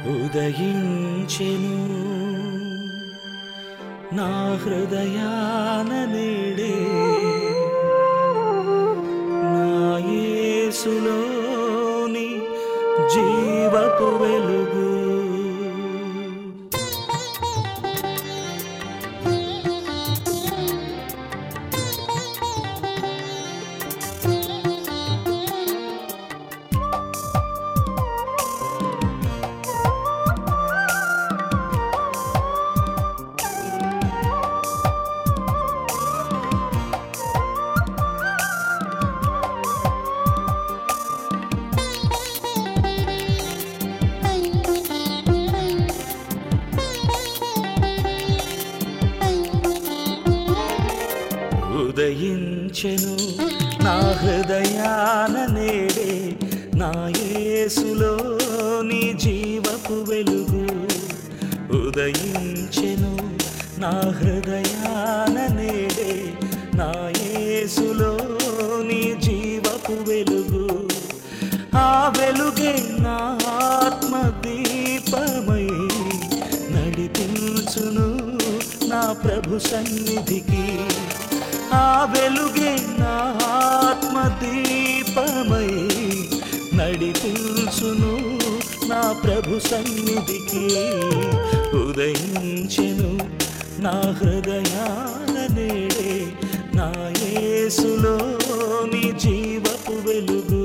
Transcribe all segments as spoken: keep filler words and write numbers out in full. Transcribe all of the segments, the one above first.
ఉదయించెను నా హృదయాన నేడే నా యేసులోని జీవపు వెలుగు. ఉదయించెను నా హృదయాన నేడే నా యేసులోని జీవపు వెలుగు. ఉదయించెను నా హృదయాన నేడే నా యేసులోని జీవపు వెలుగు. ఆ వెలుగే నా ఆత్మ దీపమై నడిపించును నా ప్రభు సన్నిధికి. ఆ వెలుగే నా ఆత్మ దీపమై నడిపించును నా ప్రభు సన్నిధికి. ఉదయించెను నా హృదయాన నేడే నా యేసులోని జీవపు వెలుగు.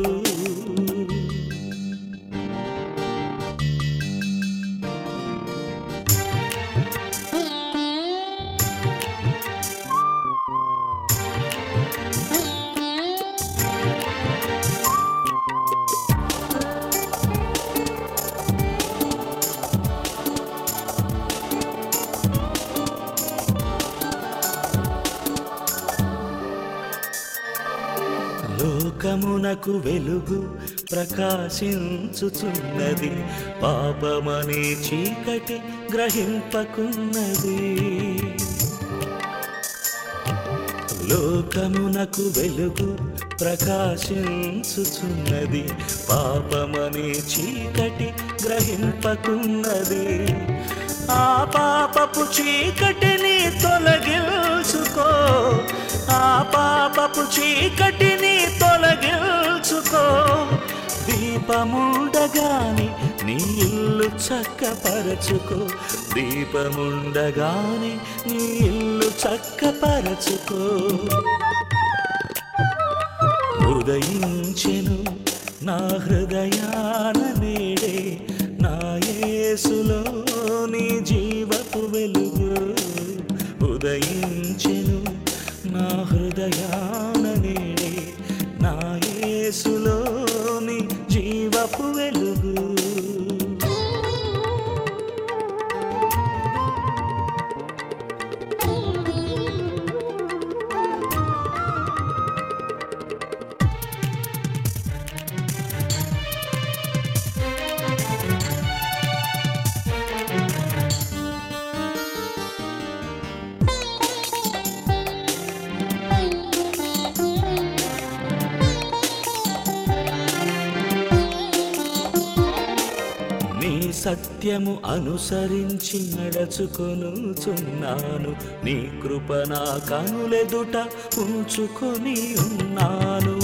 లోకమునకు వెలుగు ప్రకాశించుచున్నది, పాపమనే చీకటి గ్రహింపకున్నది. లోకమునకు వెలుగు ప్రకాశించుచున్నది, పాపమనే చీకటి గ్రహింపకున్నది. ఆ పాపపు చీకటిని తొలగించుకో, ఆ పాపపు చీకటిని తొలగించుకో. దీపముండగాని నీ ఇల్లు చక్కపరచుకో, దీపముండగాని నీ ఇల్లు చక్కపరచుకో. ఉదయించెను నా హృదయాన నేడే నా యేసులోని జీవపు వెలుగు. ఉదయించెను నా హృదయాన నేడే నా యేసులోని జీవపు వెలుగు. సత్యము అనుసరించి నడుచుకొనుచున్నాను, నీ కృప నా కనులెదుట ఉంచుకొని ఉన్నాను.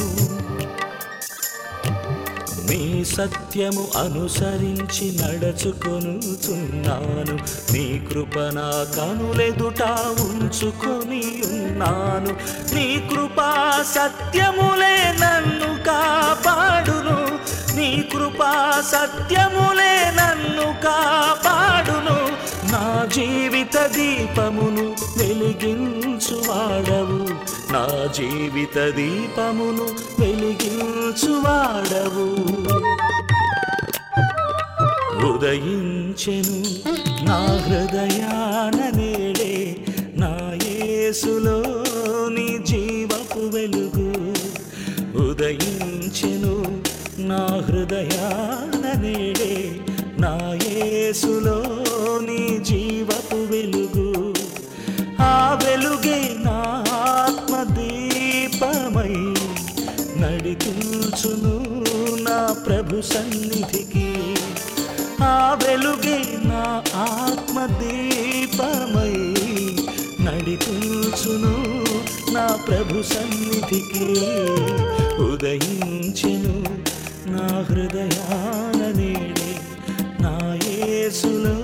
నీ సత్యము అనుసరించి నడుచుకొనుచున్నాను, నీ కృప నా కనులెదుట ఉంచుకొని ఉన్నాను. నీ కృపా సత్యములే నన్ను కాపాడును, నీ కృపా సత్యములే నన్ను కాపాడును. నా జీవిత దీపమును వెలిగించువాడవు, నా జీవిత దీపమును వెలిగించువాడవు. ఉదయించెను నా హృదయాన నేడే నా యేసులోని జీవపు వెలుగు. ఉదయించెను నా హృదయాన నేడే నా యేసులోని జీవపు వెలుగు. ఆ వెలుగే నా ఆత్మ దీపమై నడిపించును నా ప్రభు సన్నిధికి. ఆ ఆ వెలుగే నా ఆత్మదీపమై నడిపించును నా ప్రభు సన్నిధికి. ఉదయించెను నా హృదయాన నేడే నా యేసులో